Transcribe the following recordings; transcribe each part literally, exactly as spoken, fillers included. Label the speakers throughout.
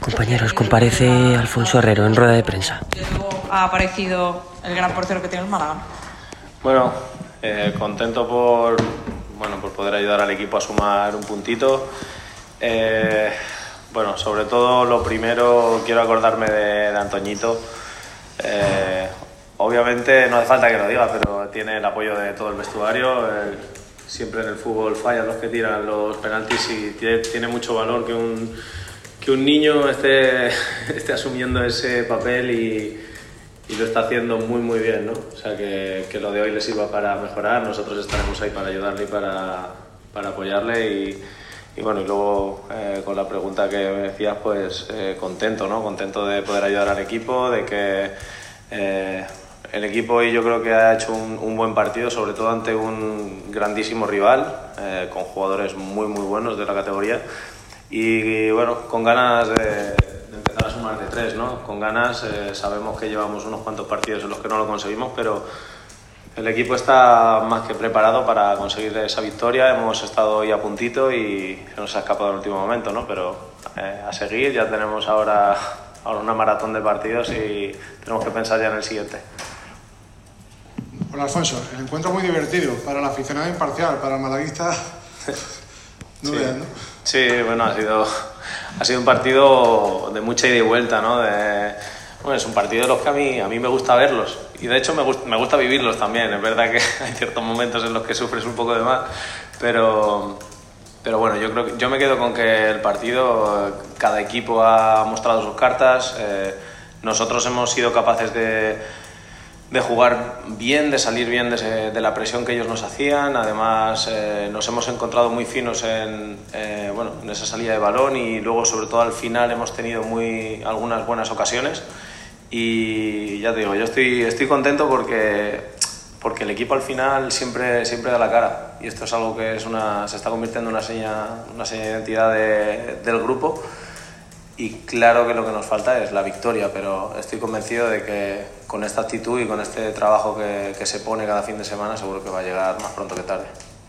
Speaker 1: Compañeros, comparece Alfonso Herrero en rueda de prensa.
Speaker 2: Luego ha aparecido el gran portero que tiene el Málaga.
Speaker 3: Bueno, eh, contento por, bueno, por poder ayudar al equipo a sumar un puntito. Eh, bueno, sobre todo lo primero quiero acordarme de, de Antoñito. Eh, obviamente no hace falta que lo diga, pero tiene el apoyo de todo el vestuario. Eh, siempre en el fútbol fallan los que tiran los penaltis y tiene, tiene mucho valor que un, que un niño esté, esté asumiendo ese papel y, y lo está haciendo muy muy bien, ¿no? O sea que, que lo de hoy le sirva para mejorar. Nosotros estaremos ahí para ayudarle y para, para apoyarle y, y bueno, y luego eh, con la pregunta que me decías, pues eh, contento, ¿no? Contento de poder ayudar al equipo, de que eh, el equipo hoy yo creo que ha hecho un, un buen partido, sobre todo ante un grandísimo rival, eh, con jugadores muy muy buenos de la categoría y, y bueno, con ganas de, de empezar a sumar de tres, ¿no? Con ganas, eh, sabemos que llevamos unos cuantos partidos en los que no lo conseguimos, pero el equipo está más que preparado para conseguir esa victoria. Hemos estado hoy a puntito y se nos ha escapado en el último momento, ¿no? Pero eh, a seguir, ya tenemos ahora, ahora una maratón de partidos y tenemos que pensar ya en el siguiente.
Speaker 4: Hola Alfonso, el encuentro muy divertido para el aficionado imparcial, para el malaguista no
Speaker 3: sí.
Speaker 4: vean, ¿no?
Speaker 3: Sí, bueno, ha sido, ha sido un partido de mucha ida y vuelta, ¿no? De, bueno, es un partido de los que a mí, a mí me gusta verlos y de hecho me, gust, me gusta vivirlos también. Es verdad que hay ciertos momentos en los que sufres un poco de más, pero, pero bueno, yo creo que yo me quedo con que el partido, cada equipo ha mostrado sus cartas, eh, nosotros hemos sido capaces de de jugar bien, de salir bien de, de la presión que ellos nos hacían. Además eh, nos hemos encontrado muy finos en, eh, bueno, en esa salida de balón y luego sobre todo al final hemos tenido muy, algunas buenas ocasiones y ya te digo, yo estoy, estoy contento porque, porque el equipo al final siempre, siempre da la cara y esto es algo que es una, se está convirtiendo en una seña, una seña de identidad de, del grupo. Y claro que lo que nos falta es la victoria, pero estoy convencido de que con esta actitud y con este trabajo que, que se pone cada fin de semana seguro que va a llegar más pronto que tarde.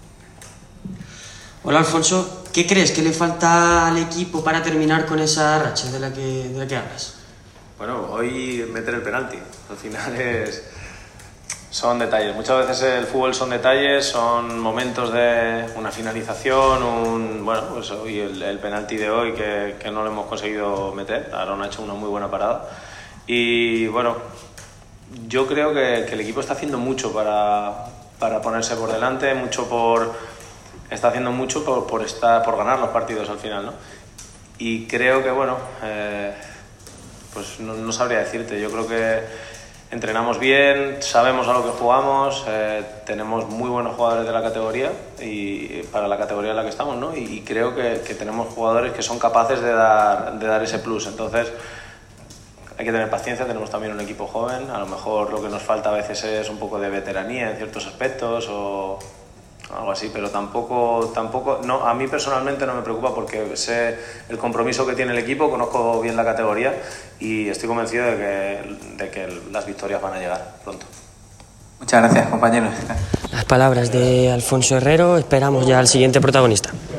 Speaker 1: Hola Alfonso, ¿qué crees que le falta al equipo para terminar con esa racha de la que, de la que hablas?
Speaker 3: Bueno, hoy meter el penalti, al final es... son detalles. Muchas veces el fútbol son detalles, son momentos de una finalización, un, bueno, pues hoy el, el penalti de hoy que, que no lo hemos conseguido meter. Aaron ha hecho una muy buena parada. Y bueno, yo creo que, que el equipo está haciendo mucho para, para ponerse por delante, mucho por, está haciendo mucho por, por, estar, por ganar los partidos al final, ¿no? Y creo que, bueno, eh, pues no, no sabría decirte, yo creo que entrenamos bien, sabemos a lo que jugamos, eh, tenemos muy buenos jugadores de la categoría y para la categoría en la que estamos, ¿no? Y, y creo que, que tenemos jugadores que son capaces de dar, de dar ese plus. Entonces hay que tener paciencia, tenemos también un equipo joven, a lo mejor lo que nos falta a veces es un poco de veteranía en ciertos aspectos o algo así, pero tampoco, tampoco no, a mí personalmente no me preocupa porque sé el compromiso que tiene el equipo, conozco bien la categoría y estoy convencido de que, de que las victorias van a llegar pronto.
Speaker 5: Muchas gracias, compañeros.
Speaker 1: Las palabras de Alfonso Herrero, esperamos ya al siguiente protagonista.